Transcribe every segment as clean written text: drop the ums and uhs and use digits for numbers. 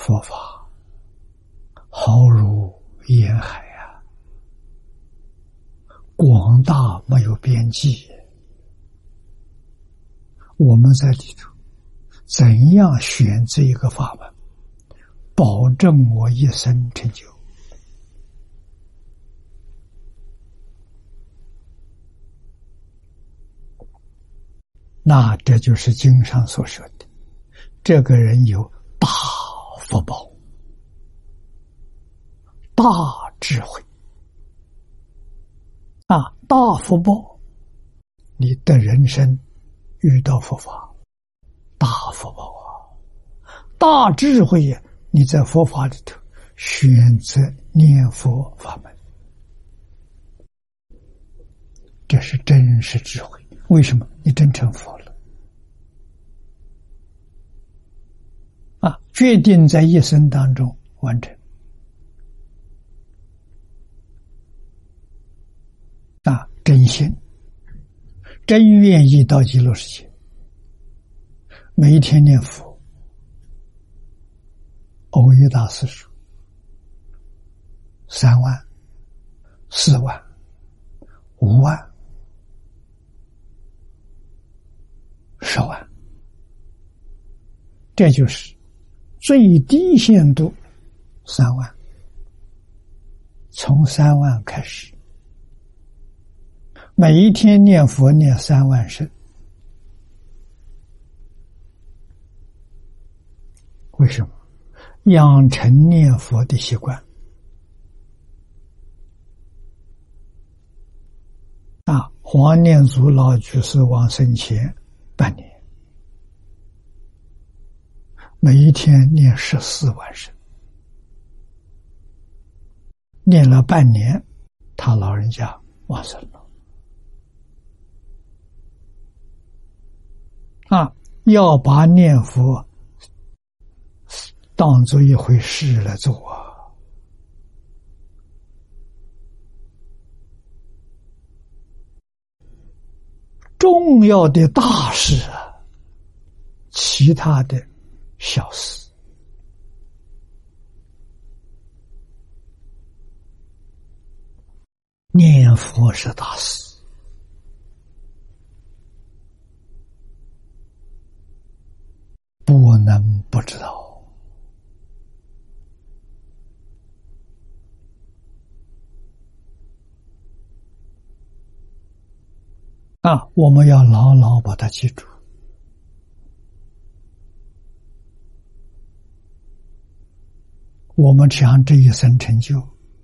佛法浩如烟海啊，广大没有边际。我们在里头怎样选择一个法门，保证我一生成就？那这就是经上所说的，这个人有大福报、大智慧啊！大福报，你的人生遇到佛法，大福报啊！大智慧呀，你在佛法里头选择念佛法门，这是真实智慧。为什么？你真成佛了啊！决定在一生当中完成啊！真心，真愿意到极乐世界，每一天念佛。欧一大师说：3万、4万、5万、10万，这就是最低限度3万，从3万开始，每一天念佛念3万声。为什么？养成念佛的习惯啊！黄念祖老居士往生前半年，每一天念14万声，念了半年，他老人家往生了啊！要把念佛当作一回事来做啊！重要的大事啊，其他的小事，念佛是大事，不能不知道。啊，我们要牢牢把它记住。我们想这一生成就，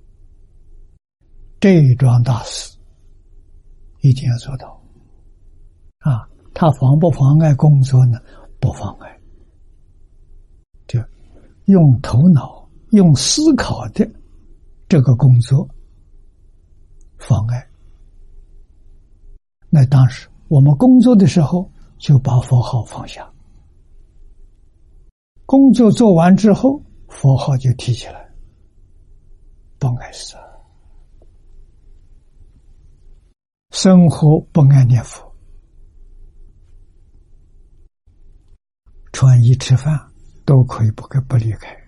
这一桩大事一定要做到。啊，它妨不妨碍工作呢？不妨碍。就用头脑、用思考的这个工作妨碍。那当时我们工作的时候，就把佛号放下。工作做完之后，佛号就提起来，不碍事。生活不爱念佛，穿衣吃饭都可以不离开。